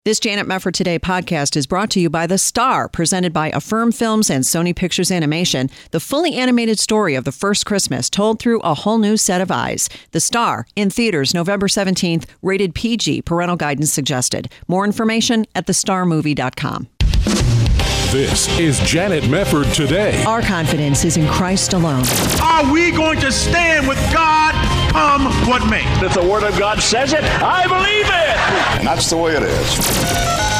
This Janet Mefford Today podcast is brought to you by The Star, presented by Affirm Films and Sony Pictures Animation, the fully animated story of the first Christmas told through a whole new set of eyes. The Star, in theaters November 17th, rated PG, parental guidance suggested. More information at thestarmovie.com. This is Janet Mefford Today. Our confidence is in Christ alone. Are we going to stand with God come what may? If the Word of God says it, I believe it. And that's the way it is.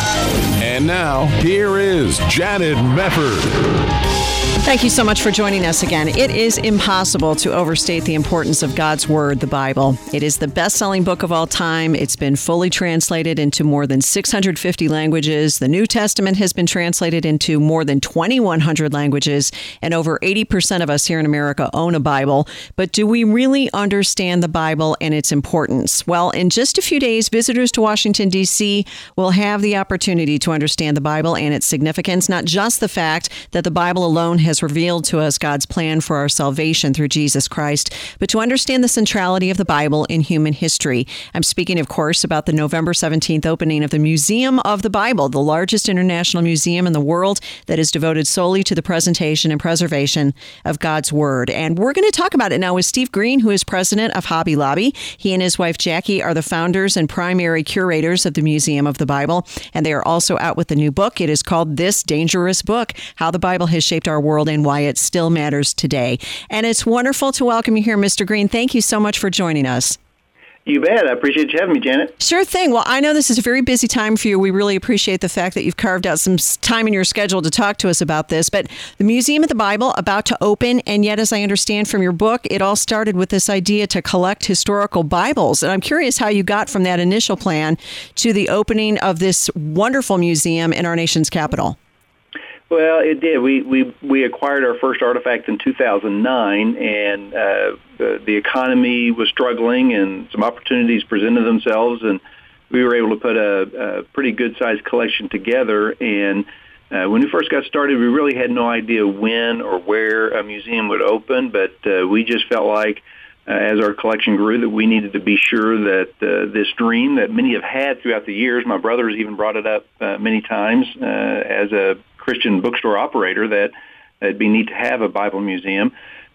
And now, here is Janet Mefford. Thank you so much for joining us again. It is impossible to overstate the importance of God's Word, the Bible. It is the best-selling book of all time. It's been fully translated into more than 650 languages. The New Testament has been translated into more than 2,100 languages, and over 80% of us here in America own a Bible. But do we really understand the Bible and its importance? Well, in just a few days, visitors to Washington, D.C. will have the opportunity to understand the Bible and its significance, not just the fact that the Bible alone has revealed to us God's plan for our salvation through Jesus Christ, but to understand the centrality of the Bible in human history. I'm speaking, of course, about the November 17th opening of the Museum of the Bible, the largest international museum in the world that is devoted solely to the presentation and preservation of God's Word. And we're going to talk about it now with Steve Green, who is president of Hobby Lobby. He and his wife, Jackie, are the founders and primary curators of the Museum of the Bible, and they are also out with a new book. It is called This Dangerous Book, How the Bible Has Shaped Our World and Why It Still Matters Today. And it's wonderful to welcome you here, Mr. Green. Thank you so much for joining us. You bet. I appreciate you having me, Janet. Sure thing. Well, I know this is a very busy time for you. We really appreciate the fact that you've carved out some time in your schedule to talk to us about this. But the Museum of the Bible about to open, and yet, as I understand from your book, it all started with this idea to collect historical Bibles. And I'm curious how you got from that initial plan to the opening of this wonderful museum in our nation's capital. Well, it did. We acquired our first artifact in 2009, and the economy was struggling, and some opportunities presented themselves, and we were able to put a pretty good-sized collection together. And when we first got started, we really had no idea when or where a museum would open, but we just felt like, as our collection grew, that we needed to be sure that this dream that many have had throughout the years, my brother has even brought it up many times as a Christian bookstore operator, that it'd be neat to have a Bible museum.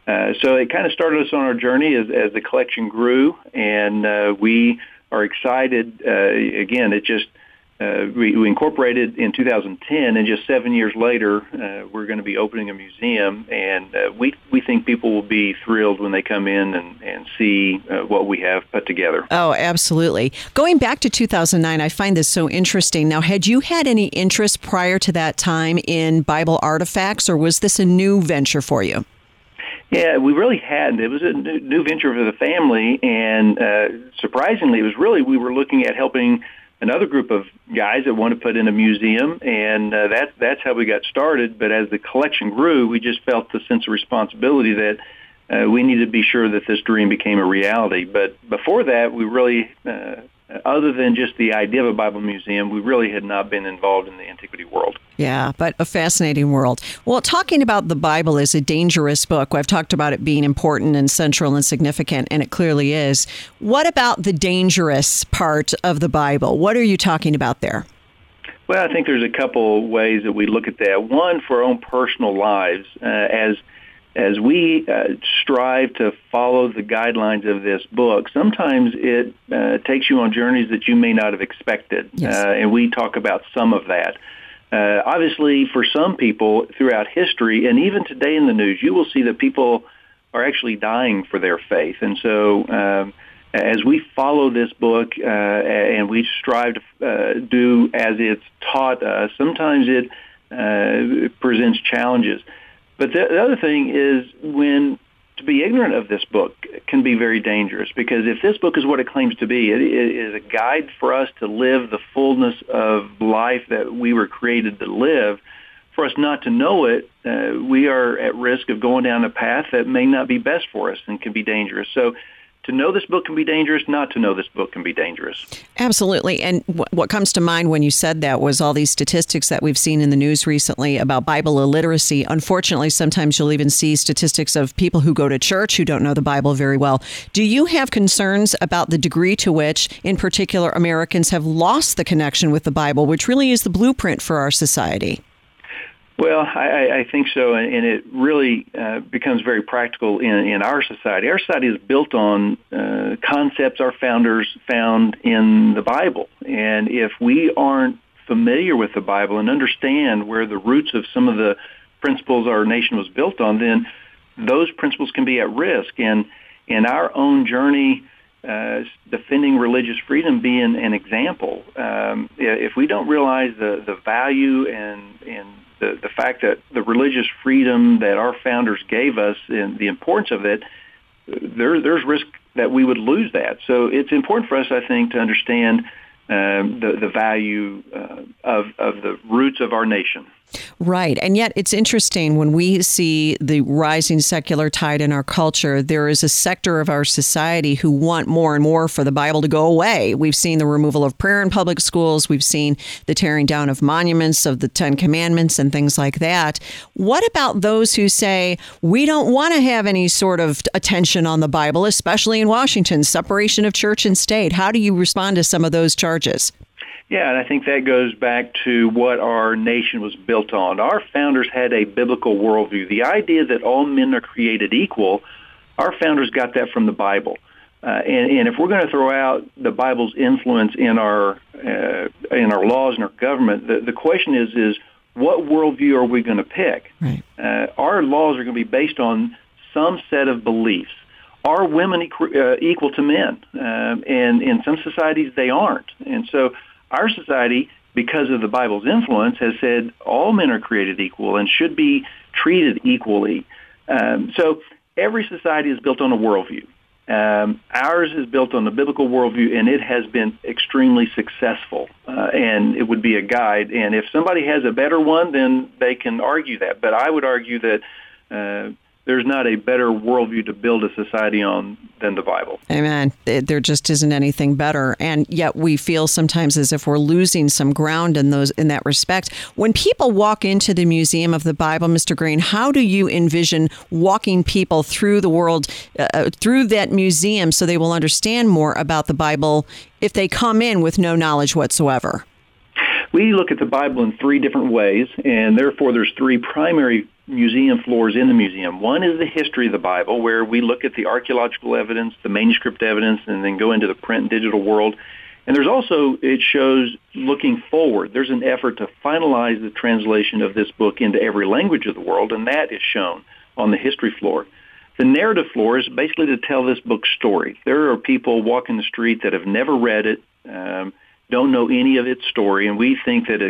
So it kind of started us on our journey as the collection grew, and we are excited. Again, it just we incorporated in 2010, and just 7 years later, we're going to be opening a museum, and we think people will be thrilled when they come in and see what we have put together. Oh, absolutely. Going back to 2009, I find this so interesting. Now, had you had any interest prior to that time in Bible artifacts, or was this a new venture for you? Yeah, we really hadn't. It was a new venture for the family, and surprisingly, it was really, we were looking at helping another group of guys that want to put in a museum, and that's how we got started. But as the collection grew, we just felt the sense of responsibility that we needed to be sure that this dream became a reality. But before that, we really, other than just the idea of a Bible museum, we really had not been involved in the antiquity world. Yeah, but a fascinating world. Well, talking about the Bible as a dangerous book, I've talked about it being important and central and significant, and it clearly is. What about the dangerous part of the Bible? What are you talking about there? Well, I think there's a couple ways that we look at that. One, for our own personal lives, as we strive to follow the guidelines of this book, sometimes it takes you on journeys that you may not have expected. Yes. And we talk about some of that. Obviously, for some people throughout history, and even today in the news, you will see that people are actually dying for their faith. And so as we follow this book and we strive to do as it's taught us, sometimes it presents challenges. But the other thing is, to be ignorant of this book can be very dangerous, because if this book is what it claims to be, it is a guide for us to live the fullness of life that we were created to live. For us not to know it, we are at risk of going down a path that may not be best for us and can be dangerous. So to know this book can be dangerous, not to know this book can be dangerous. Absolutely. And what comes to mind when you said that was all these statistics that we've seen in the news recently about Bible illiteracy. Unfortunately, sometimes you'll even see statistics of people who go to church who don't know the Bible very well. Do you have concerns about the degree to which, in particular, Americans have lost the connection with the Bible, which really is the blueprint for our society? Well, I think so, and it really becomes very practical in our society. Our society is built on concepts our founders found in the Bible, and if we aren't familiar with the Bible and understand where the roots of some of the principles our nation was built on, then those principles can be at risk. And in our own journey, defending religious freedom being an example, if we don't realize the value and the fact that the religious freedom that our founders gave us and the importance of it, there's risk that we would lose that. So it's important for us, I think, to understand the value of the roots of our nation. Right. And yet it's interesting when we see the rising secular tide in our culture, there is a sector of our society who want more and more for the Bible to go away. We've seen the removal of prayer in public schools. We've seen the tearing down of monuments of the Ten Commandments and things like that. What about those who say, we don't want to have any sort of attention on the Bible, especially in Washington, separation of church and state? How do you respond to some of those charges? Yeah, and I think that goes back to what our nation was built on. Our founders had a biblical worldview. The idea that all men are created equal, our founders got that from the Bible. And if we're going to throw out the Bible's influence in our laws and our government, the question is what worldview are we going to pick? Right. Our laws are going to be based on some set of beliefs. Are women equal to men? And in some societies, they aren't. And so our society, because of the Bible's influence, has said all men are created equal and should be treated equally. So every society is built on a worldview. Ours is built on a biblical worldview, and it has been extremely successful. And it would be a guide. And if somebody has a better one, then they can argue that. But I would argue that there's not a better worldview to build a society on than the Bible. Amen. There just isn't anything better. And yet we feel sometimes as if we're losing some ground in that respect. When people walk into the Museum of the Bible, Mr. Green, how do you envision walking people through the world, through that museum, so they will understand more about the Bible if they come in with no knowledge whatsoever? We look at the Bible in three different ways, and therefore there's three primary museum floors in the museum. One is the history of the Bible, where we look at the archaeological evidence, the manuscript evidence, and then go into the print and digital world. And there's also, it shows looking forward. There's an effort to finalize the translation of this book into every language of the world, and that is shown on the history floor. The narrative floor is basically to tell this book's story. There are people walking the street that have never read it, don't know any of its story, and we think that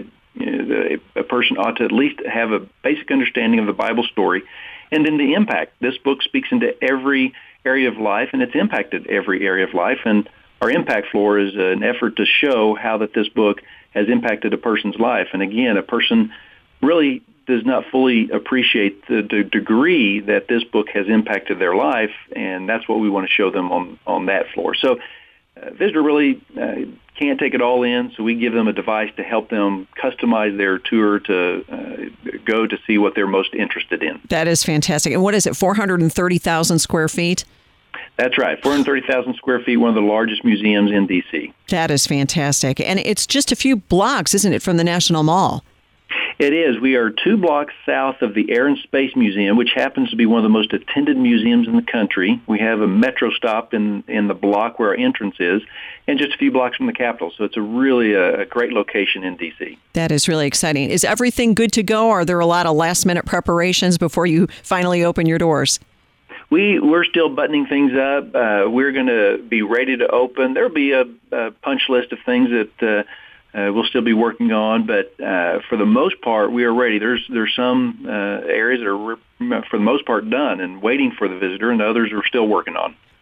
a person ought to at least have a basic understanding of the Bible story. And then the impact. This book speaks into every area of life, and it's impacted every area of life. And our impact floor is an effort to show how that this book has impacted a person's life. And again, a person really does not fully appreciate the degree that this book has impacted their life, and that's what we want to show them on that floor. So visitor really can't take it all in, so we give them a device to help them customize their tour to go to see what they're most interested in. That is fantastic. And what is it, 430,000 square feet? That's right, 430,000 square feet, one of the largest museums in D.C. That is fantastic. And it's just a few blocks, isn't it, from the National Mall? It is. We are 2 blocks south of the Air and Space Museum, which happens to be one of the most attended museums in the country. We have a metro stop in the block where our entrance is, and just a few blocks from the Capitol. So it's really a great location in D.C. That is really exciting. Is everything good to go? Are there a lot of last-minute preparations before you finally open your doors? We're still buttoning things up. We're going to be ready to open. There'll be a punch list of things that we'll still be working on, but for the most part, we are ready. There's some areas that are, for the most part, done and waiting for the visitor, and others we're still working on.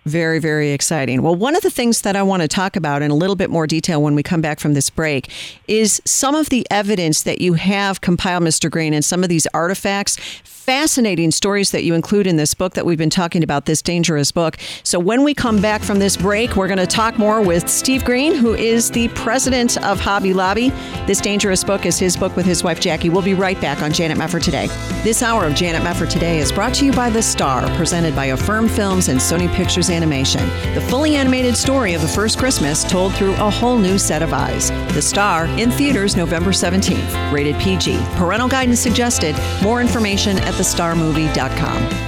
Very, very exciting. Well, one of the things that I want to talk about in a little bit more detail when we come back from this break is some of the evidence that you have compiled, Mr. Green, and some of these artifacts, fascinating stories that you include in this book that we've been talking about, this dangerous book. So when we come back from this break, we're going to talk more with Steve Green, who is the president of Hobby Lobby. This dangerous book is his book with his wife, Jackie. We'll be right back on Janet Mefford Today. This hour of Janet Mefford Today is brought to you by The Star, presented by Affirm Films and Sony Pictures Animation. The fully animated story of the first Christmas told through a whole new set of eyes. The Star, in theaters November 17th. Rated PG. Parental guidance suggested. More information at thestarmovie.com.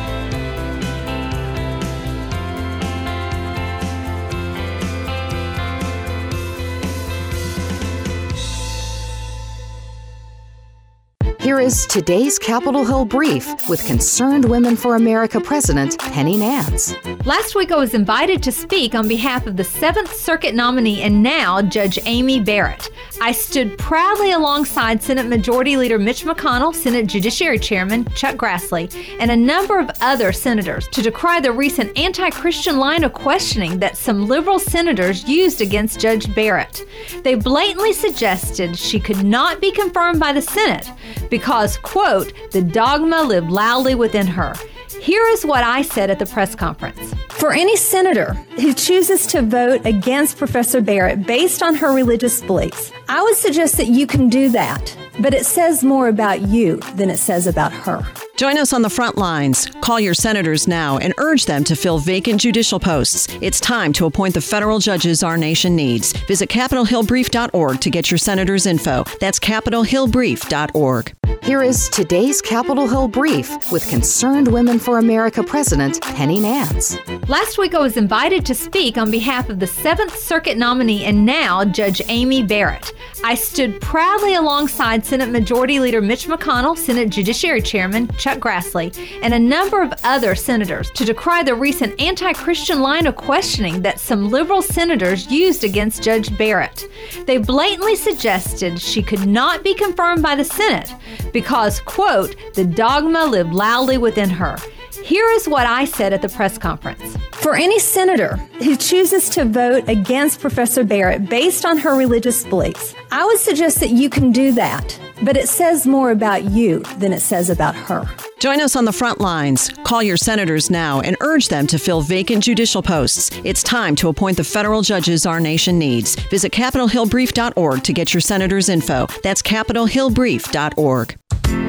Here is today's Capitol Hill Brief with Concerned Women for America President Penny Nance. Last week I was invited to speak on behalf of the 7th Circuit nominee and now Judge Amy Barrett. I stood proudly alongside Senate Majority Leader Mitch McConnell, Senate Judiciary Chairman Chuck Grassley, and a number of other senators to decry the recent anti-Christian line of questioning that some liberal senators used against Judge Barrett. They blatantly suggested she could not be confirmed by the Senate because, quote, the dogma lived loudly within her. Here is what I said at the press conference. For any senator who chooses to vote against Professor Barrett based on her religious beliefs, I would suggest that you can do that, but it says more about you than it says about her. Join us on the front lines. Call your senators now and urge them to fill vacant judicial posts. It's time to appoint the federal judges our nation needs. Visit CapitolHillBrief.org to get your senators' info. That's CapitolHillBrief.org. Here is today's Capitol Hill Brief with Concerned Women for America President Penny Nance. Last week I was invited to speak on behalf of the 7th Circuit nominee and now Judge Amy Barrett. I stood proudly alongside Senate Majority Leader Mitch McConnell, Senate Judiciary Chairman Chuck Grassley, and a number of other senators to decry the recent anti-Christian line of questioning that some liberal senators used against Judge Barrett. They blatantly suggested she could not be confirmed by the Senate because, quote, the dogma lived loudly within her. Here is what I said at the press conference. For any senator who chooses to vote against Professor Barrett based on her religious beliefs, I would suggest that you can do that, but it says more about you than it says about her. Join us on the front lines. Call your senators now and urge them to fill vacant judicial posts. It's time to appoint the federal judges our nation needs. Visit CapitolHillBrief.org to get your senators' info. That's CapitolHillBrief.org.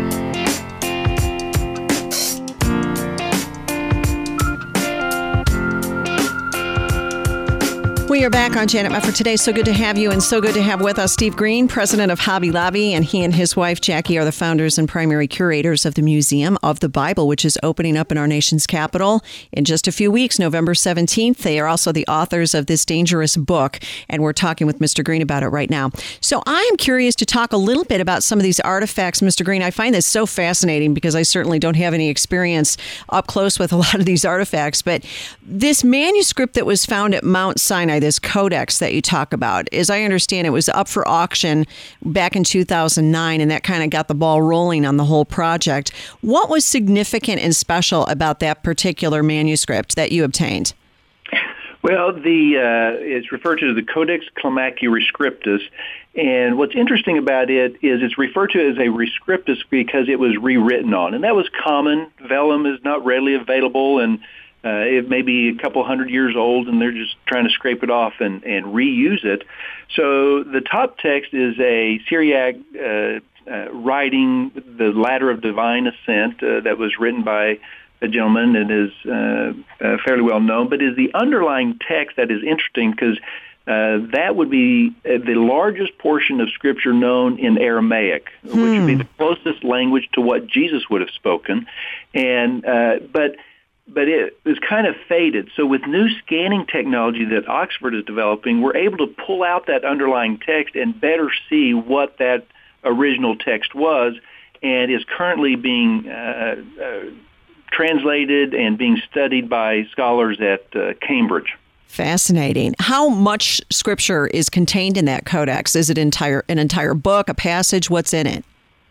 We are back on Janet Mefford Today. So good to have you and so good to have with us Steve Green, president of Hobby Lobby, and he and his wife Jackie are the founders and primary curators of the Museum of the Bible, which is opening up in our nation's capital in just a few weeks, November 17th. They are also the authors of this dangerous book, and we're talking with Mr. Green about it right now. So I am curious to talk a little bit about some of these artifacts, Mr. Green. I find this so fascinating because I certainly don't have any experience up close with a lot of these artifacts, but this manuscript that was found at Mount Sinai, this codex that you talk about, as I understand, it was up for auction back in 2009, and that kind of got the ball rolling on the whole project. What was significant and special about that particular manuscript that you obtained? Well, it's referred to as the Codex Climaci Rescriptus, and what's interesting about it is it's referred to as a rescriptus because it was rewritten on, and that was common. Vellum is not readily available, and it may be a couple hundred years old, and they're just trying to scrape it off and reuse it. So the top text is a Syriac writing, the Ladder of Divine Ascent, that was written by a gentleman that is fairly well known, but is the underlying text that is interesting because that would be the largest portion of Scripture known in Aramaic, which would be the closest language to what Jesus would have spoken, and but it was kind of faded. So with new scanning technology that Oxford is developing, we're able to pull out that underlying text and better see what that original text was, and is currently being translated and being studied by scholars at Cambridge. Fascinating. How much Scripture is contained in that codex? Is it an entire book, a passage? What's in it?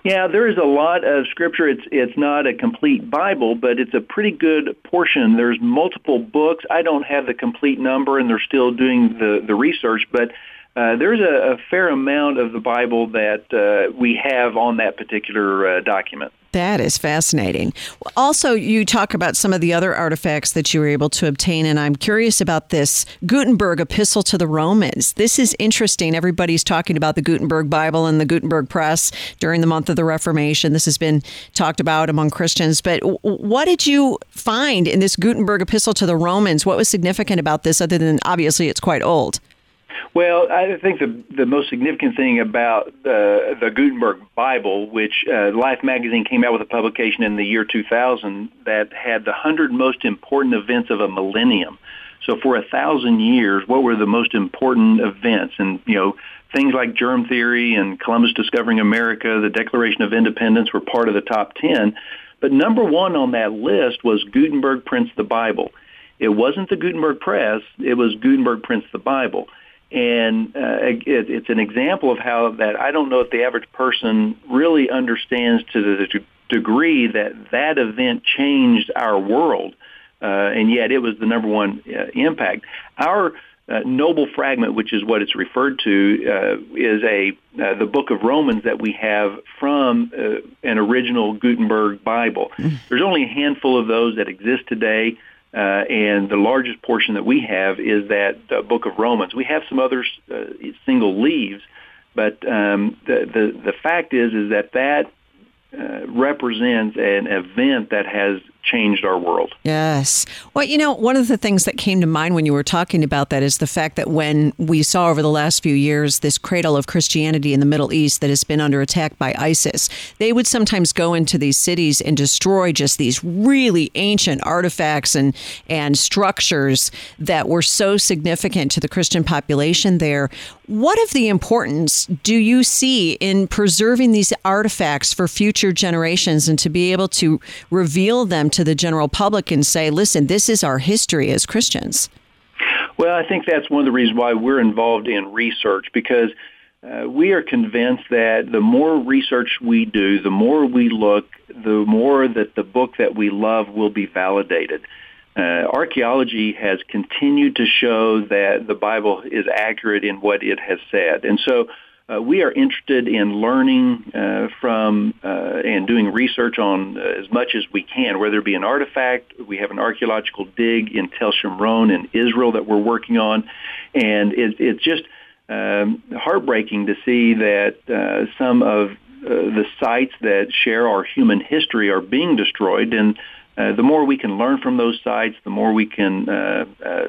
Yeah, there is a lot of scripture. It's not a complete Bible, but it's a pretty good portion. There's multiple books. I don't have the complete number, and they're still doing the research, but there's a fair amount of the Bible that we have on that particular document. That is fascinating. Also, you talk about some of the other artifacts that you were able to obtain, and I'm curious about this Gutenberg Epistle to the Romans. This is interesting. Everybody's talking about the Gutenberg Bible and the Gutenberg Press during the month of the Reformation. This has been talked about among Christians. But what did you find in this Gutenberg Epistle to the Romans? What was significant about this, other than obviously it's quite old? Well, I think the most significant thing about the Gutenberg Bible, which Life magazine came out with a publication in the year 2000 that had the 100 most important events of a millennium. So for 1,000 years, what were the most important events? And, things like germ theory and Columbus discovering America, the Declaration of Independence were part of the top 10. But number one on that list was Gutenberg prints the Bible. It wasn't the Gutenberg Press. It was Gutenberg prints the Bible. And it's an example of how that I don't know if the average person really understands to the degree that event changed our world, and yet it was the number one impact. Our noble fragment, which is what it's referred to, is the book of Romans that we have from an original Gutenberg Bible. There's only a handful of those that exist today. And the largest portion that we have is that book of Romans. We have some other single leaves, but the fact is that represents an event that has changed our world. Yes. Well, one of the things that came to mind when you were talking about that is the fact that when we saw over the last few years this cradle of Christianity in the Middle East that has been under attack by ISIS, they would sometimes go into these cities and destroy just these really ancient artifacts and structures that were so significant to the Christian population there. What of the importance do you see in preserving these artifacts for future generations and to be able to reveal them to the general public and say, listen, this is our history as Christians? Well, I think that's one of the reasons why we're involved in research, because we are convinced that the more research we do, the more we look, the more that the book that we love will be validated. Archaeology has continued to show that the Bible is accurate in what it has said. And so we are interested in learning from and doing research on as much as we can, whether it be an artifact. We have an archaeological dig in Tel Shimron in Israel that we're working on. And it's just heartbreaking to see that some of the sites that share our human history are being destroyed. And the more we can learn from those sites, the more we can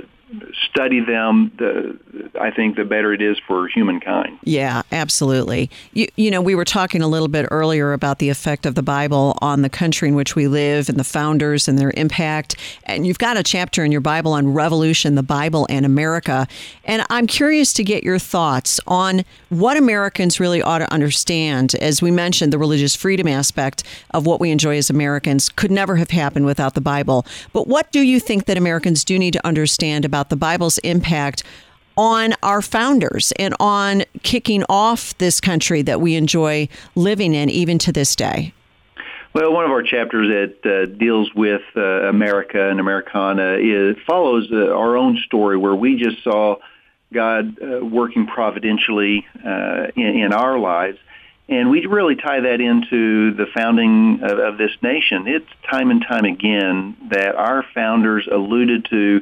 study them, I think the better it is for humankind. Yeah, absolutely. We were talking a little bit earlier about the effect of the Bible on the country in which we live and the founders and their impact. And you've got a chapter in your Bible on Revolution, the Bible, and America. And I'm curious to get your thoughts on what Americans really ought to understand. As we mentioned, the religious freedom aspect of what we enjoy as Americans could never have happened without the Bible. But what do you think that Americans do need to understand about the Bible's impact on our founders and on kicking off this country that we enjoy living in even to this day? Well, one of our chapters that deals with America and Americana follows our own story, where we just saw God working providentially in our lives. And we really tie that into the founding of this nation. It's time and time again that our founders alluded to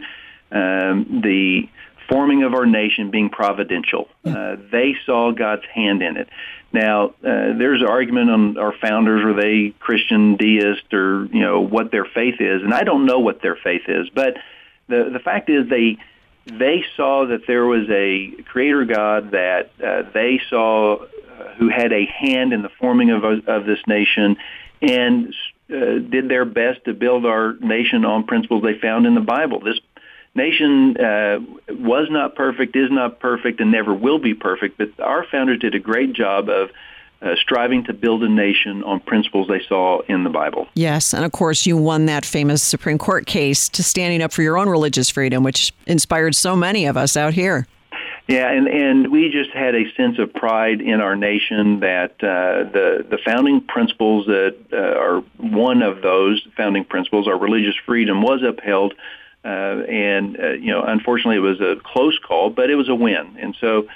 the forming of our nation being providential. They saw God's hand in it. Now, there's an argument on our founders, are they Christian, deist, or what their faith is, and I don't know what their faith is. But the fact is, they saw that there was a Creator God that they saw who had a hand in the forming of this nation, and did their best to build our nation on principles they found in the Bible. This nation was not perfect, is not perfect, and never will be perfect, but our founders did a great job of striving to build a nation on principles they saw in the Bible. Yes, and of course you won that famous Supreme Court case to standing up for your own religious freedom, which inspired so many of us out here. Yeah, and we just had a sense of pride in our nation that the founding principles that are one of those founding principles, our religious freedom, was upheld. Unfortunately, it was a close call, but it was a win. And so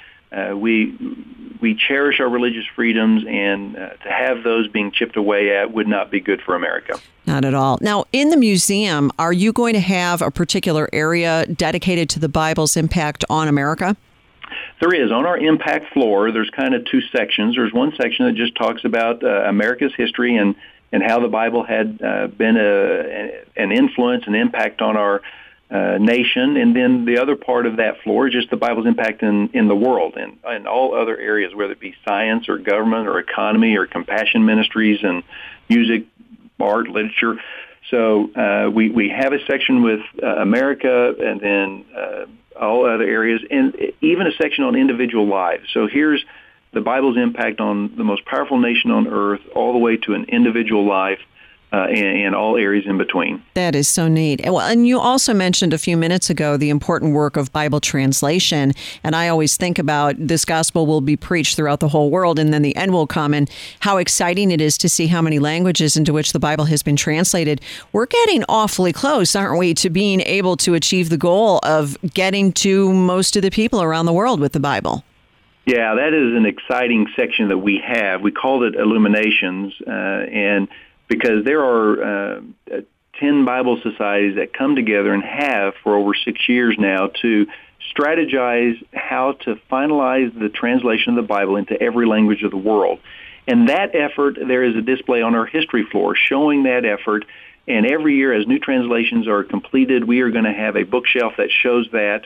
we cherish our religious freedoms, and to have those being chipped away at would not be good for America. Not at all. Now, in the museum, are you going to have a particular area dedicated to the Bible's impact on America? There is. On our impact floor, there's kind of two sections. There's one section that just talks about America's history and how the Bible had been an influence and impact on our nation. And then the other part of that floor is just the Bible's impact in the world and all other areas, whether it be science or government or economy or compassion ministries and music, art, literature. So we have a section with America and then all other areas, and even a section on individual lives. So here's the Bible's impact on the most powerful nation on earth, all the way to an individual life, and all areas in between. That is so neat. Well, and you also mentioned a few minutes ago the important work of Bible translation. And I always think about this gospel will be preached throughout the whole world, and then the end will come, and how exciting it is to see how many languages into which the Bible has been translated. We're getting awfully close, aren't we, to being able to achieve the goal of getting to most of the people around the world with the Bible? Yeah, that is an exciting section that we have. We called it Illuminations, and because there are 10 Bible societies that come together and have for over 6 years now to strategize how to finalize the translation of the Bible into every language of the world. And that effort, there is a display on our history floor showing that effort. And every year as new translations are completed, we are going to have a bookshelf that shows that.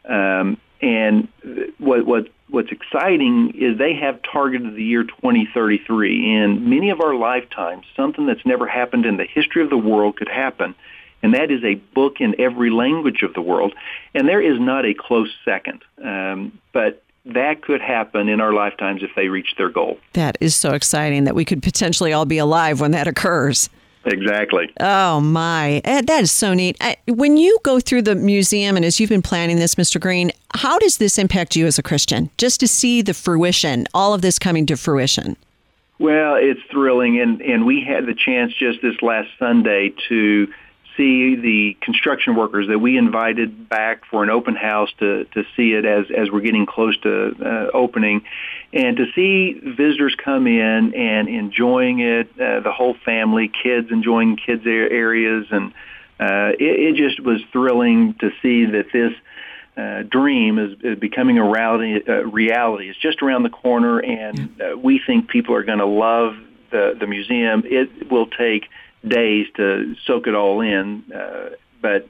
And what's exciting is they have targeted the year 2033. In many of our lifetimes, something that's never happened in the history of the world could happen, and that is a book in every language of the world. And there is not a close second, but that could happen in our lifetimes if they reach their goal. That is so exciting that we could potentially all be alive when that occurs. Exactly. Oh, my. That is so neat. When you go through the museum, and as you've been planning this, Mr. Green, how does this impact you as a Christian, just to see the fruition, all of this coming to fruition? Well, it's thrilling, and we had the chance just this last Sunday to see the construction workers that we invited back for an open house to see it as we're getting close to opening, and to see visitors come in and enjoying it, the whole family, kids enjoying kids' areas, and it just was thrilling to see that this dream is becoming a reality. It's just around the corner, and we think people are going to love the museum. It will take days to soak it all in, but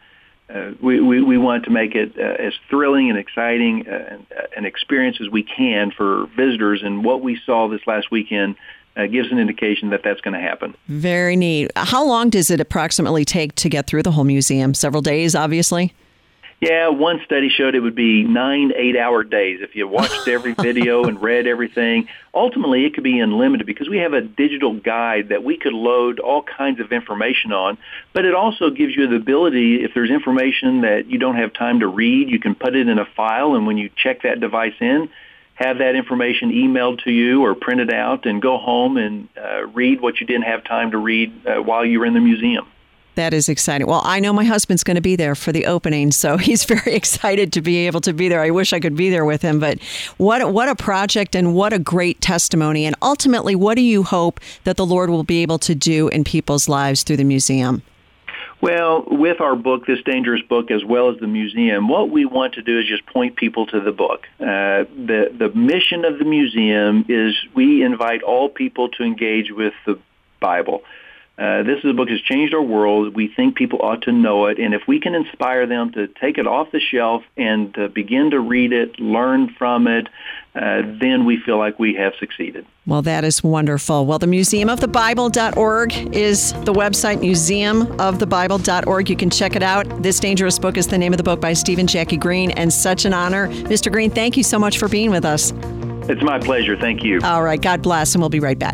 we want to make it as thrilling and exciting an experience as we can for visitors, and what we saw this last weekend gives an indication that that's going to happen. Very neat. How long does it approximately take to get through the whole museum? Several days, obviously? Yeah, one study showed it would be 9 8-hour days if you watched every video and read everything. Ultimately, it could be unlimited because we have a digital guide that we could load all kinds of information on, but it also gives you the ability, if there's information that you don't have time to read, you can put it in a file, and when you check that device in, have that information emailed to you or printed out and go home and read what you didn't have time to read while you were in the museum. That is exciting. Well, I know my husband's going to be there for the opening, so he's very excited to be able to be there. I wish I could be there with him, but what a project and what a great testimony. And ultimately, what do you hope that the Lord will be able to do in people's lives through the museum? Well, with our book, This Dangerous Book, as well as the museum, what we want to do is just point people to the book. The mission of the museum is we invite all people to engage with the Bible. This is a book that's changed our world. We think people ought to know it. And if we can inspire them to take it off the shelf and to begin to read it, learn from it, then we feel like we have succeeded. Well, that is wonderful. Well, the museumofthebible.org is the website, museumofthebible.org. You can check it out. This Dangerous Book is the name of the book by Steve and Jackie Green, and such an honor. Mr. Green, thank you so much for being with us. It's my pleasure. Thank you. All right. God bless, and we'll be right back.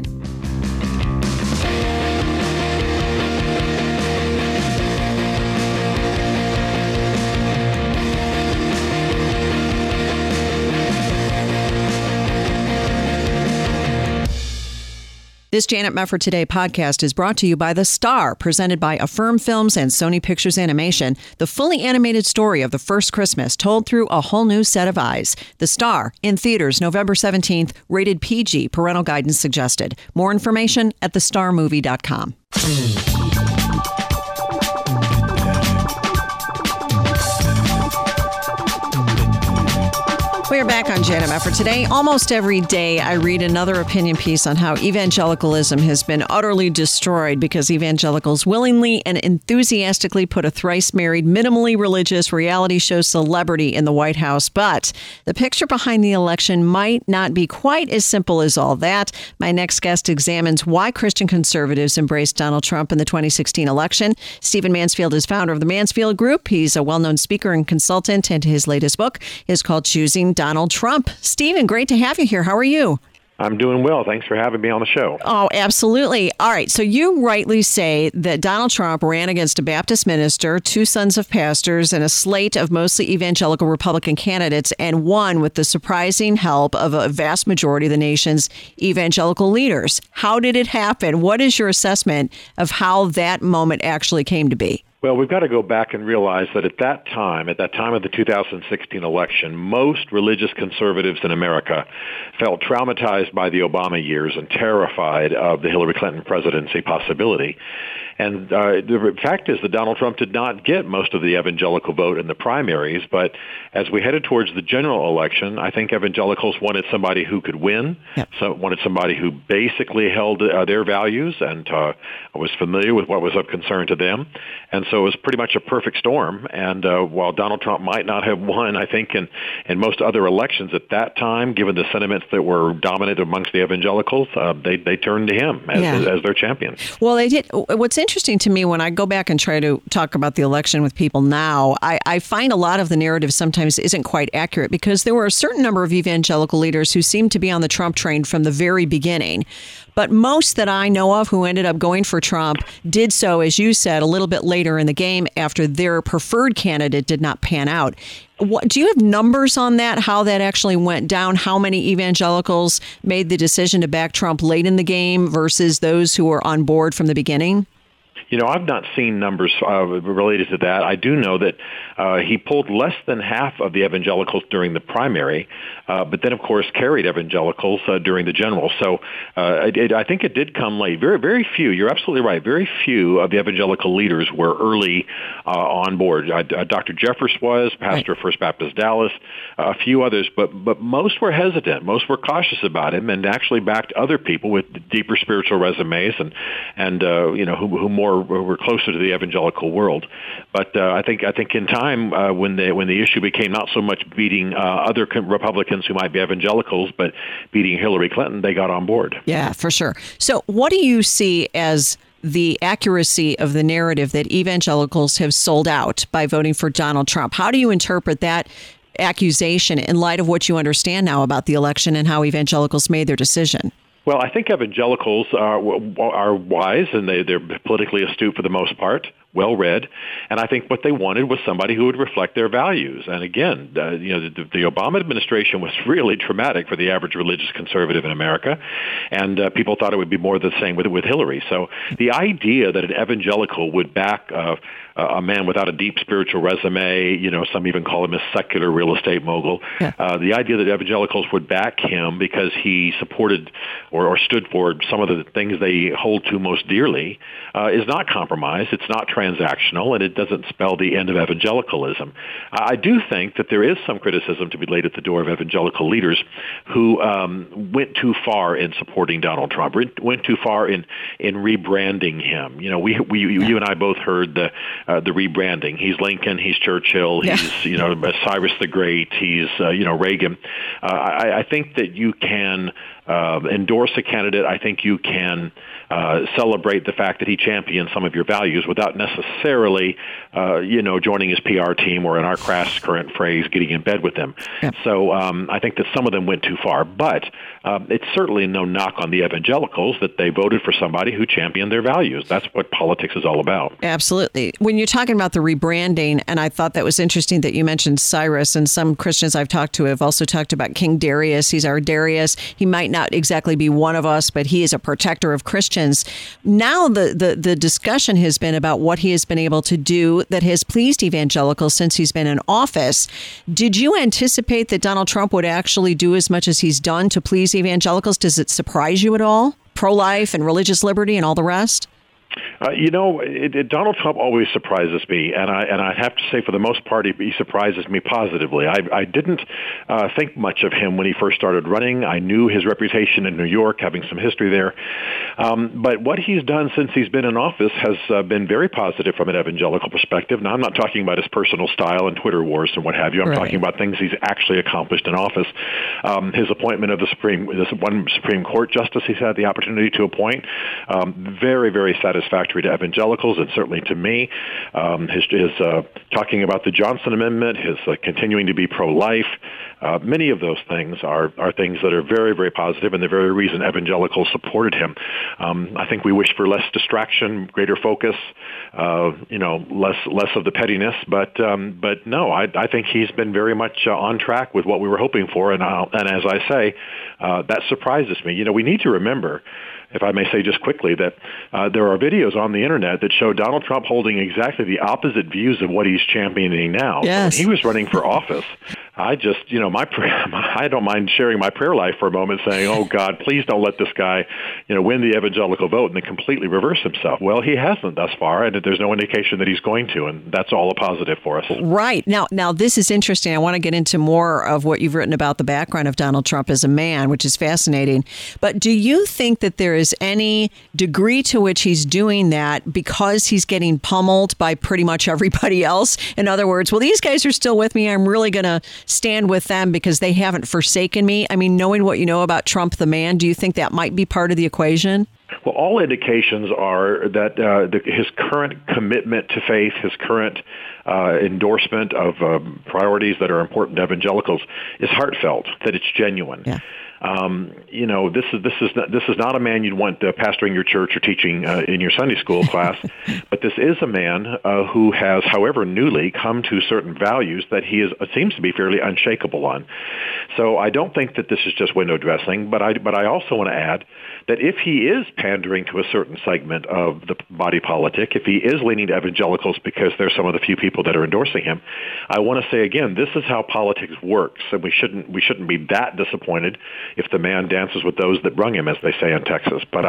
This Janet Mefford Today podcast is brought to you by The Star, presented by Affirm Films and Sony Pictures Animation, the fully animated story of the first Christmas told through a whole new set of eyes. The Star, in theaters November 17th, rated PG, parental guidance suggested. More information at thestarmovie.com. We are back on Janet Mefford Today. Almost every day, I read another opinion piece on how evangelicalism has been utterly destroyed because evangelicals willingly and enthusiastically put a thrice-married, minimally religious reality show celebrity in the White House. But the picture behind the election might not be quite as simple as all that. My next guest examines why Christian conservatives embraced Donald Trump in the 2016 election. Stephen Mansfield is founder of the Mansfield Group. He's a well-known speaker and consultant, and his latest book is called Choosing Donald Trump. Stephen, great to have you here. How are you? I'm doing well. Thanks for having me on the show. Oh, absolutely. All right. So you rightly say that Donald Trump ran against a Baptist minister, two sons of pastors, and a slate of mostly evangelical Republican candidates, and won with the surprising help of a vast majority of the nation's evangelical leaders. How did it happen? What is your assessment of how that moment actually came to be? Well, we've got to go back and realize that at that time of the 2016 election, most religious conservatives in America felt traumatized by the Obama years and terrified of the Hillary Clinton presidency possibility. And the fact is that Donald Trump did not get most of the evangelical vote in the primaries, but as we headed towards the general election, I think evangelicals wanted somebody who could win, wanted somebody who basically held their values and was familiar with what was of concern to them. And so it was pretty much a perfect storm. And while Donald Trump might not have won, I think, in most other elections at that time, given the sentiments that were dominant amongst the evangelicals, they turned to him as their champion. Well, they did. What's interesting to me when I go back and try to talk about the election with people now, I find a lot of the narrative sometimes isn't quite accurate because there were a certain number of evangelical leaders who seemed to be on the Trump train from the very beginning. But most that I know of who ended up going for Trump did so, as you said, a little bit later in the game after their preferred candidate did not pan out. Do you have numbers on that, how that actually went down, how many evangelicals made the decision to back Trump late in the game versus those who were on board from the beginning? You know, I've not seen numbers related to that. I do know that he pulled less than half of the evangelicals during the primary, but then, of course, carried evangelicals during the general. So I think it did come late. Very, very few. You're absolutely right. Very few of the evangelical leaders were early on board. Dr. Jeffress was, pastor of First Baptist Dallas, a few others, but most were hesitant. Most were cautious about him and actually backed other people with deeper spiritual resumes and who more were closer to the evangelical world. But I think in time when the issue became not so much beating other Republicans who might be evangelicals, but beating Hillary Clinton, they got on board. Yeah, for sure. So what do you see as the accuracy of the narrative that evangelicals have sold out by voting for Donald Trump? How do you interpret that accusation in light of what you understand now about the election and how evangelicals made their decision? Well, I think evangelicals are wise and they're politically astute for the most part, well-read, and I think what they wanted was somebody who would reflect their values. And again, the Obama administration was really traumatic for the average religious conservative in America, and people thought it would be more the same with Hillary. So the idea that an evangelical would back a man without a deep spiritual resume, some even call him a secular real estate mogul, the idea that evangelicals would back him because he supported or stood for some of the things they hold to most dearly is not compromise. It's not transactional, and it doesn't spell the end of evangelicalism. I do think that there is some criticism to be laid at the door of evangelical leaders who went too far in supporting Donald Trump, went too far in rebranding him. You and I both heard the rebranding. He's Lincoln, he's Churchill, he's Cyrus the Great, he's Reagan. I think that you can endorse a candidate. I think you can celebrate the fact that he champions some of your values without necessarily necessarily, joining his PR team, or in our crass current phrase, getting in bed with him. Yeah. So I think that some of them went too far. But it's certainly no knock on the evangelicals that they voted for somebody who championed their values. That's what politics is all about. Absolutely. When you're talking about the rebranding, and I thought that was interesting that you mentioned Cyrus, and some Christians I've talked to have also talked about King Darius. He's our Darius. He might not exactly be one of us, but he is a protector of Christians. Now the discussion has been about what he has been able to do that has pleased evangelicals since he's been in office. Did you anticipate that Donald Trump would actually do as much as he's done to please evangelicals? Does it surprise you at all? Pro-life and religious liberty and all the rest? Donald Trump always surprises me, and I have to say, for the most part, he surprises me positively. I didn't think much of him when he first started running. I knew his reputation in New York, having some history there. But what he's done since he's been in office has been very positive from an evangelical perspective. Now, I'm not talking about his personal style and Twitter wars and what have you. I'm talking about things he's actually accomplished in office. His appointment of this one Supreme Court justice he's had the opportunity to appoint, very, very satisfactory to evangelicals and certainly to me. His talking about the Johnson Amendment, his continuing to be pro-life, many of those things are things that are very, very positive, and the very reason evangelicals supported him. I think we wish for less distraction, greater focus, less of the pettiness. But no, I think he's been very much on track with what we were hoping for, and as I say, that surprises me. We need to remember, if I may say just quickly, that there are videos on the internet that show Donald Trump holding exactly the opposite views of what he's championing now. Yes. So when he was running for office, I just, I don't mind sharing my prayer life for a moment, saying, oh, God, please don't let this guy, win the evangelical vote and then completely reverse himself. Well, he hasn't thus far, and there's no indication that he's going to, and that's all a positive for us. Right. Now, this is interesting. I want to get into more of what you've written about the background of Donald Trump as a man, which is fascinating. But do you think that there is any degree to which he's doing that because he's getting pummeled by pretty much everybody else? In other words, well, these guys are still with me. I'm really going to stand with them because they haven't forsaken me. I mean, knowing what you know about Trump the man, do you think that might be part of the equation? Well, all indications are that his current commitment to faith, his current endorsement of priorities that are important to evangelicals is heartfelt, that it's genuine. Yeah. This is not a man you'd want pastoring your church or teaching in your Sunday school class, but this is a man who has, however newly, come to certain values that he seems to be fairly unshakable on. So I don't think that this is just window dressing, but I also want to add that if he is pandering to a certain segment of the body politic, if he is leaning to evangelicals because they're some of the few people that are endorsing him, I want to say again, this is how politics works, and we shouldn't be that disappointed if the man dances with those that brung him, as they say in Texas. But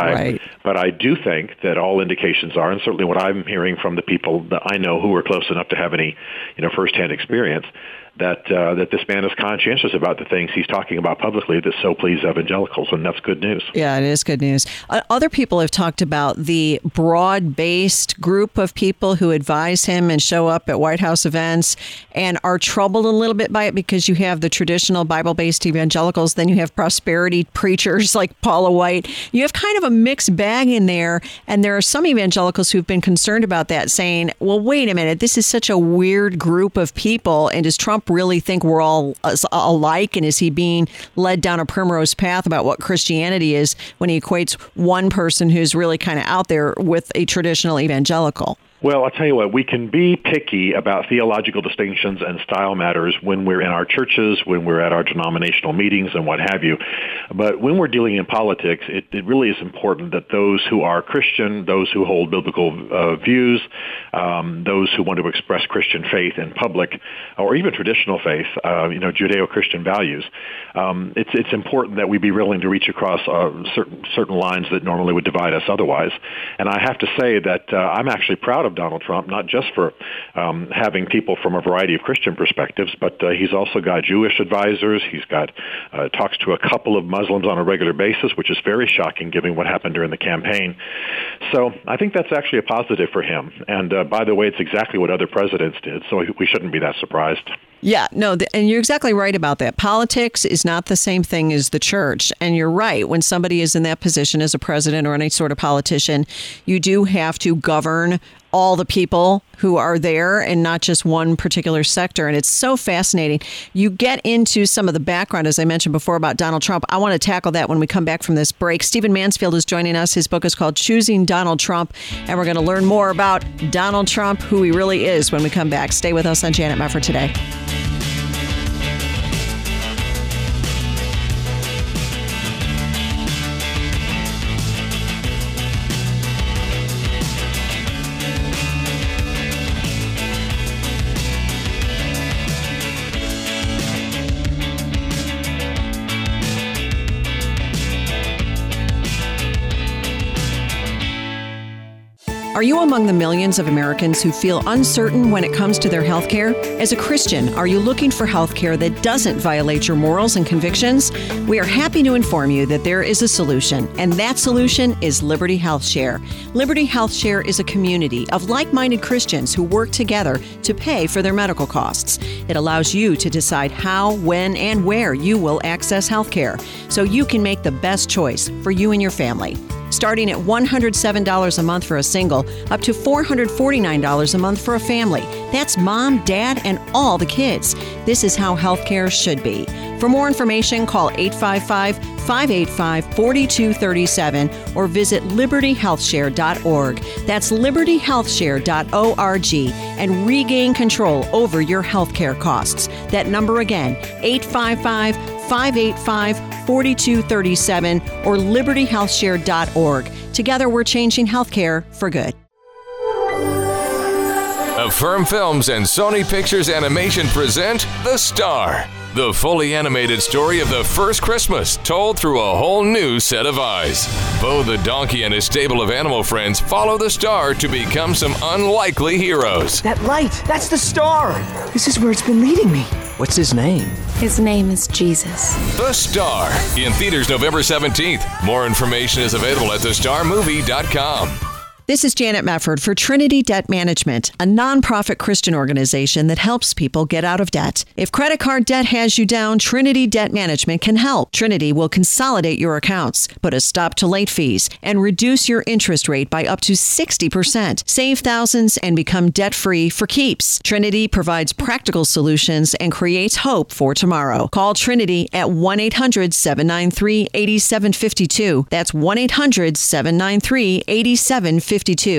I do think that all indications are, and certainly what I'm hearing from the people that I know who are close enough to have any firsthand experience, that this man is conscientious about the things he's talking about publicly that so please evangelicals, and that's good news. Yeah, it is good news. Other people have talked about the broad-based group of people who advise him and show up at White House events and are troubled a little bit by it because you have the traditional Bible-based evangelicals, then you have prosperity preachers like Paula White. You have kind of a mixed bag in there, and there are some evangelicals who've been concerned about that, saying, well, wait a minute, this is such a weird group of people, and does Trump really think we're all alike, and is he being led down a primrose path about what Christianity is when he equates one person who's really kind of out there with a traditional evangelical? Well, I'll tell you what, we can be picky about theological distinctions and style matters when we're in our churches, when we're at our denominational meetings and what have you. But when we're dealing in politics, it really is important that those who are Christian, those who hold biblical views, those who want to express Christian faith in public, or even traditional faith, Judeo-Christian values, it's important that we be willing to reach across certain lines that normally would divide us otherwise. And I have to say that I'm actually proud of Donald Trump, not just for having people from a variety of Christian perspectives, but he's also got Jewish advisors. He's got talks to a couple of Muslims on a regular basis, which is very shocking given what happened during the campaign. So I think that's actually a positive for him. And by the way, it's exactly what other presidents did, so we shouldn't be that surprised. Yeah, no, and you're exactly right about that. Politics is not the same thing as the church. And you're right. When somebody is in that position as a president or any sort of politician, you do have to govern all the people who are there and not just one particular sector. And it's so fascinating. You get into some of the background, as I mentioned before, about Donald Trump. I want to tackle that when we come back from this break. Stephen Mansfield is joining us. His book is called Choosing Donald Trump. And we're going to learn more about Donald Trump, who he really is, when we come back. Stay with us on Janet Mefford Today. Are you among the millions of Americans who feel uncertain when it comes to their health care? As a Christian, are you looking for health care that doesn't violate your morals and convictions? We are happy to inform you that there is a solution, and that solution is Liberty Health Share. Liberty Health Share is a community of like-minded Christians who work together to pay for their medical costs. It allows you to decide how, when, and where you will access health care, so you can make the best choice for you and your family. Starting at $107 a month for a single, up to $449 a month for a family. That's mom, dad, and all the kids. This is how healthcare should be. For more information, call 855-585-4237 or visit libertyhealthshare.org. That's libertyhealthshare.org, and regain control over your healthcare costs. That number again, 855-585-4237 or libertyhealthshare.org. Together, we're changing healthcare for good. Affirm Films and Sony Pictures Animation present The Star, the fully animated story of the first Christmas told through a whole new set of eyes. Bo the donkey and his stable of animal friends follow the star to become some unlikely heroes. That light, that's the star. This is where it's been leading me. What's his name? His name is Jesus. The Star, in theaters November 17th. More information is available at thestarmovie.com. This is Janet Mefford for Trinity Debt Management, a nonprofit Christian organization that helps people get out of debt. If credit card debt has you down, Trinity Debt Management can help. Trinity will consolidate your accounts, put a stop to late fees, and reduce your interest rate by up to 60%. Save thousands and become debt-free for keeps. Trinity provides practical solutions and creates hope for tomorrow. Call Trinity at 1-800-793-8752. That's 1-800-793-8752.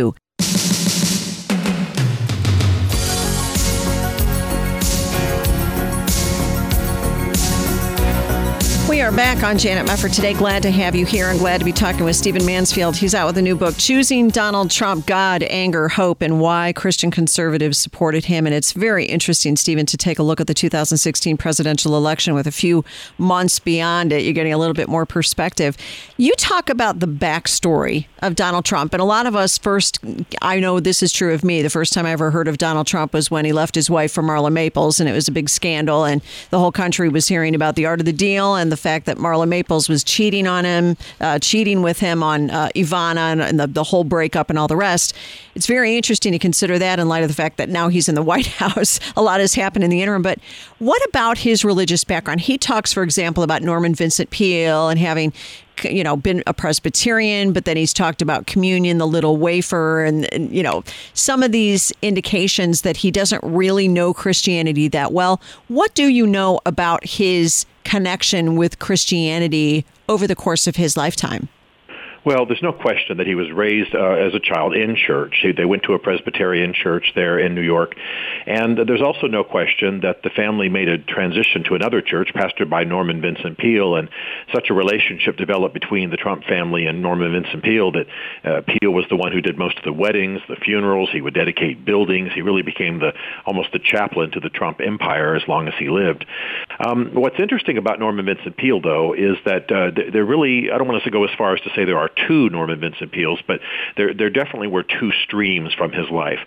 We are back on Janet Mefford Today. Glad to have you here and glad to be talking with Stephen Mansfield. He's out with a new book, Choosing Donald Trump, God, Anger, Hope, and Why Christian Conservatives Supported Him. And it's very interesting, Stephen, to take a look at the 2016 presidential election with a few months beyond it. You're getting a little bit more perspective. You talk about the backstory of Donald Trump. And a lot of us first, I know this is true of me, the first time I ever heard of Donald Trump was when he left his wife for Marla Maples, and it was a big scandal. And the whole country was hearing about the art of the deal and the fact that Marla Maples was cheating on him, cheating with him on Ivana and the whole breakup and all the rest. It's very interesting to consider that in light of the fact that now he's in the White House. A lot has happened in the interim. But what about his religious background? He talks, for example, about Norman Vincent Peale and having been a Presbyterian, but then he's talked about communion, the little wafer, and some of these indications that he doesn't really know Christianity that well. What do you know about his connection with Christianity over the course of his lifetime? Well, there's no question that he was raised as a child in church. They went to a Presbyterian church there in New York. And there's also no question that the family made a transition to another church pastored by Norman Vincent Peale, and such a relationship developed between the Trump family and Norman Vincent Peale that Peale was the one who did most of the weddings, the funerals. He would dedicate buildings. He really became almost the chaplain to the Trump empire as long as he lived. What's interesting about Norman Vincent Peale, though, is that there really, I don't want us to go as far as to say there are two Norman Vincent Peales, but there definitely were two streams from his life.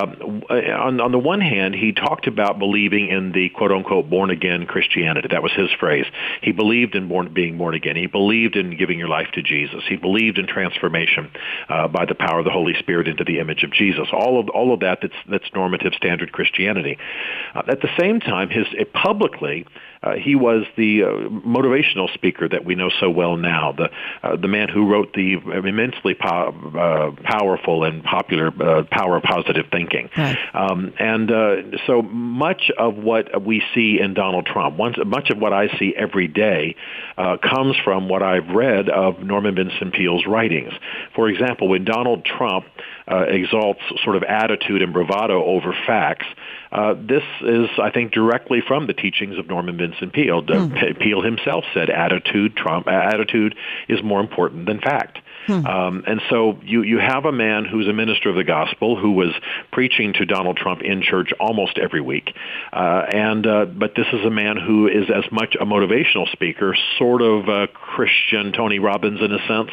On the one hand, he talked about believing in the quote-unquote born-again Christianity. That was his phrase. He believed in being born again. He believed in giving your life to Jesus. He believed in transformation by the power of the Holy Spirit into the image of Jesus. All of that's normative standard Christianity. At the same time, publicly, he was the motivational speaker that we know so well now, the man who wrote the immensely powerful and popular Power of Positive Thinking. Right. So much of what we see in Donald Trump, much of what I see every day, comes from what I've read of Norman Vincent Peale's writings. For example, when Donald Trump exalts sort of attitude and bravado over facts, this is, I think, directly from the teachings of Norman Vincent Peale. Peale himself said attitude is more important than fact. And so you have a man who's a minister of the gospel who was preaching to Donald Trump in church almost every week. But this is a man who is as much a motivational speaker, sort of a Christian Tony Robbins in a sense,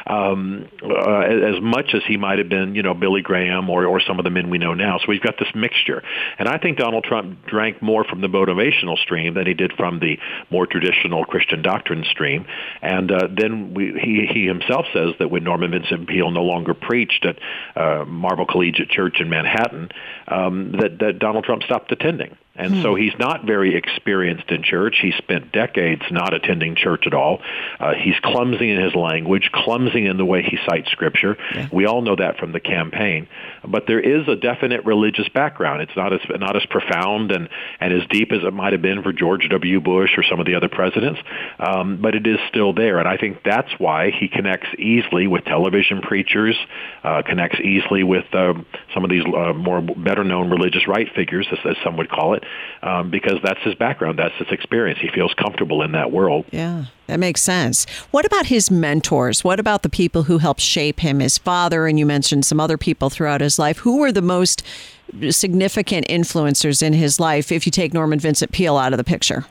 as much as he might have been, Billy Graham or some of the men we know now. So we've got this mixture. And I think Donald Trump drank more from the motivational stream than he did from the more traditional Christian doctrine stream. And then he himself says that when Norman Vincent Peale no longer preached at Marble Collegiate Church in Manhattan, that Donald Trump stopped attending. And so he's not very experienced in church. He spent decades not attending church at all. He's clumsy in his language, clumsy in the way he cites Scripture. Yeah. We all know that from the campaign. But there is a definite religious background. It's not as profound and as deep as it might have been for George W. Bush or some of the other presidents, but it is still there. And I think that's why he connects easily with television preachers, connects easily with some of these more better-known religious right figures, as some would call it. Because that's his background, that's his experience. He feels comfortable in that world. Yeah, that makes sense. What about his mentors? What about the people who helped shape him? His father, and you mentioned some other people throughout his life. Who were the most significant influencers in his life, if you take Norman Vincent Peale out of the picture?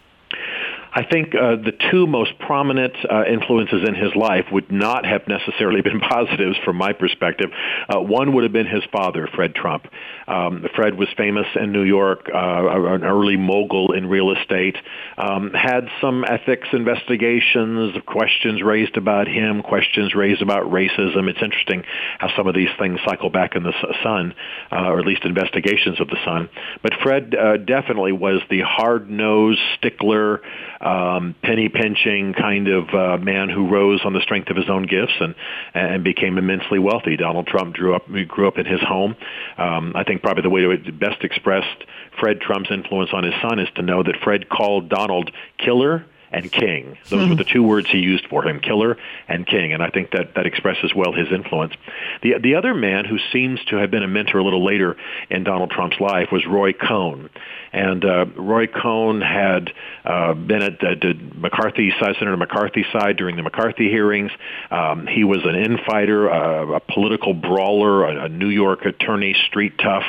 I think the two most prominent influences in his life would not have necessarily been positives from my perspective. One would have been his father, Fred Trump. Fred was famous in New York, an early mogul in real estate, had some ethics investigations, questions raised about him, questions raised about racism. It's interesting how some of these things cycle back in the Sun, or at least investigations of the Sun. But Fred definitely was the hard-nosed stickler, penny-pinching kind of man who rose on the strength of his own gifts and became immensely wealthy. Donald Trump grew up in his home. I think probably the way to best express Fred Trump's influence on his son is to know that Fred called Donald killer and king. Those were the two words he used for him, killer and king, and I think that expresses well his influence. The other man who seems to have been a mentor a little later in Donald Trump's life was Roy Cohn. And Roy Cohn had been at Senator McCarthy's side during the McCarthy hearings. He was an infighter, a political brawler, a New York attorney, street tough,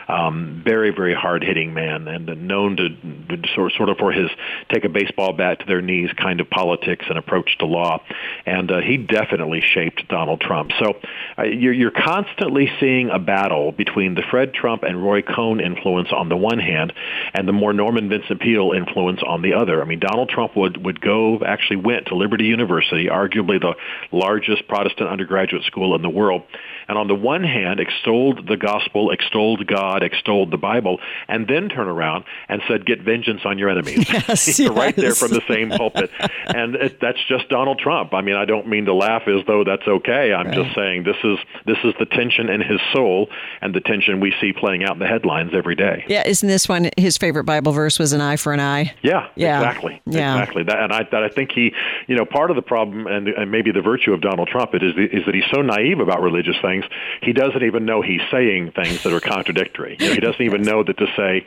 very, very hard-hitting man, and known to sort of for his take a baseball bat to their knees kind of politics and approach to law. And he definitely shaped Donald Trump. So you're constantly seeing a battle between the Fred Trump and Roy Cohn influence on the one hand, and the more Norman Vincent Peale influence on the other. I mean, Donald Trump actually went to Liberty University, arguably the largest Protestant undergraduate school in the world, and on the one hand extolled the gospel, extolled God, extolled the Bible, and then turn around and said, get vengeance on your enemies. Yes, right there from the same pulpit. And that's just Donald Trump. I mean, I don't mean to laugh as though that's okay. I'm just saying this is the tension in his soul and the tension we see playing out in the headlines every day. Yeah, isn't this one his favorite Bible verse was an eye for an eye? Yeah. Exactly. Yeah. Exactly. I think he, part of the problem and maybe the virtue of Donald Trump is that he's so naive about religious things, he doesn't even know he's saying things that are contradictory. He doesn't even know that to say,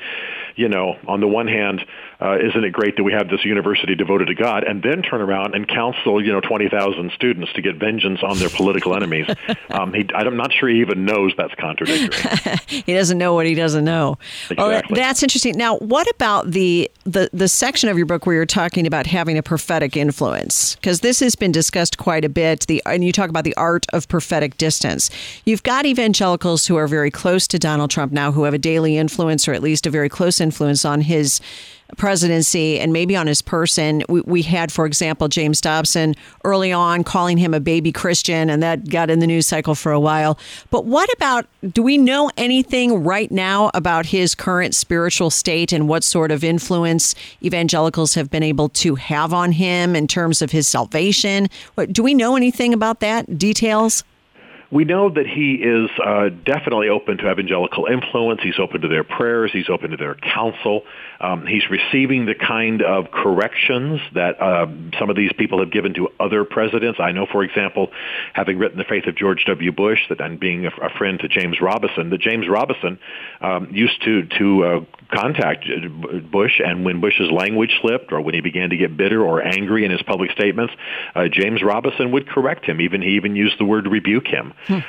on the one hand, isn't it great that we have this university devoted to God, and then turn around and counsel, 20,000 students to get vengeance on their political enemies. I'm not sure he even knows that's contradictory. He doesn't know what he doesn't know. Exactly. Well, that's interesting. Now, what about the section of your book where you're talking about having a prophetic influence? Because this has been discussed quite a bit, and you talk about the art of prophetic distance. You've got evangelicals who are very close to Donald Trump now, who have a daily influence, or at least a very close influence on his presidency and maybe on his person. We had, for example, James Dobson early on calling him a baby Christian, and that got in the news cycle for a while. But what about, do we know anything right now about his current spiritual state and what sort of influence evangelicals have been able to have on him in terms of his salvation? Do we know anything about that? Details? We know that he is definitely open to evangelical influence. He's open to their prayers. He's open to their counsel. He's receiving the kind of corrections that some of these people have given to other presidents. I know, for example, having written The Faith of George W. Bush, and being a friend to James Robison, that James Robison used to contact Bush, and when Bush's language slipped or when he began to get bitter or angry in his public statements, James Robison would correct him. He even used the word rebuke him.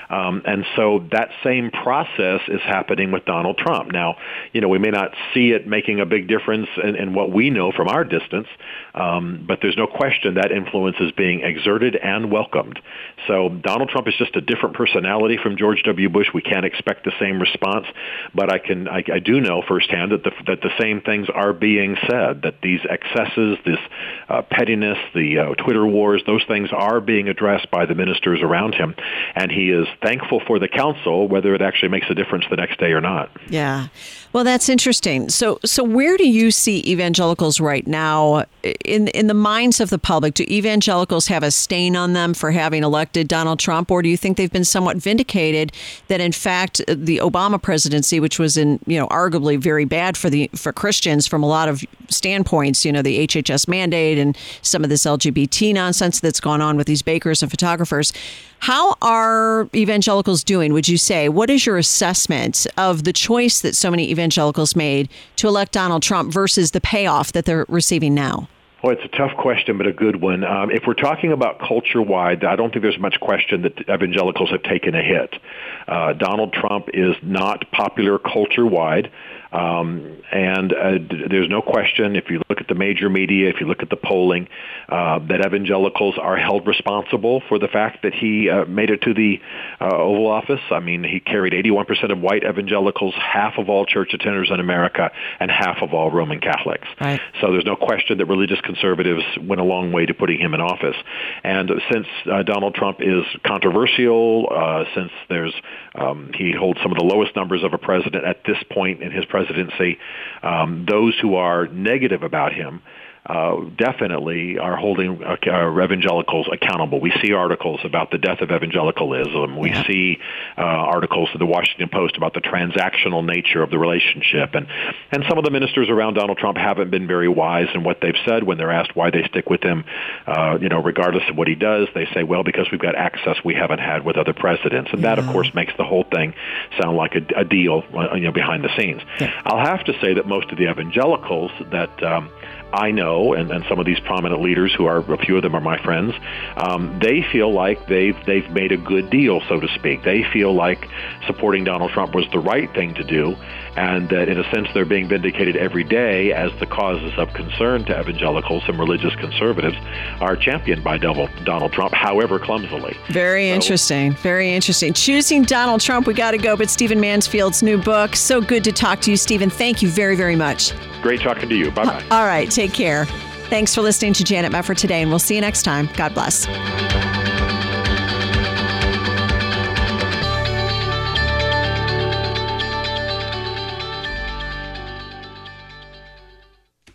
And so that same process is happening with Donald Trump. Now, we may not see it making a big difference in what we know from our distance, but there's no question that influence is being exerted and welcomed. So Donald Trump is just a different personality from George W. Bush. We can't expect the same response, but I do know firsthand that the same things are being said, that these excesses, this pettiness, the Twitter wars, those things are being addressed by the ministers around him, and he is thankful for the counsel, whether it actually makes a difference the next day or not. Yeah. Well, that's interesting. So where do you see evangelicals right now in the minds of the public? Do evangelicals have a stain on them for having elected Donald Trump, or do you think they've been somewhat vindicated that, in fact, the Obama presidency, which was arguably very bad for Christians from a lot of standpoints, the HHS mandate and some of this LGBT nonsense that's gone on with these bakers and photographers, how are evangelicals doing, would you say? What is your assessment of the choice that so many evangelicals made to elect Donald Trump versus the payoff that they're receiving now? Well, it's a tough question, but a good one. If we're talking about culture-wide, I don't think there's much question that evangelicals have taken a hit. Donald Trump is not popular culture-wide. And there's no question, if you look at the major media, if you look at the polling, that evangelicals are held responsible for the fact that he made it to the Oval Office. I mean, he carried 81% of white evangelicals, half of all church attenders in America, and half of all Roman Catholics. Right. So there's no question that religious conservatives went a long way to putting him in office. And since Donald Trump is controversial, since he holds some of the lowest numbers of a president at this point in his presidency, those who are negative about him definitely are holding evangelicals accountable. We see articles about the death of evangelicalism. We see articles in the Washington Post about the transactional nature of the relationship. And some of the ministers around Donald Trump haven't been very wise in what they've said when they're asked why they stick with him, regardless of what he does. They say, well, because we've got access we haven't had with other presidents. And that, of course, makes the whole thing sound like a deal behind the scenes. Yeah. I'll have to say that most of the evangelicals that I know, and some of these prominent leaders a few of them are my friends, they feel like they've made a good deal, so to speak. They feel like supporting Donald Trump was the right thing to do, and that in a sense they're being vindicated every day as the causes of concern to evangelicals and religious conservatives are championed by Donald Trump, however clumsily. Very interesting. Very interesting. Choosing Donald Trump, we got to go, but Stephen Mansfield's new book. So good to talk to you, Stephen. Thank you very, very much. Great talking to you. Bye-bye. All right. Take care. Thanks for listening to Janet Mefford today, and we'll see you next time. God bless.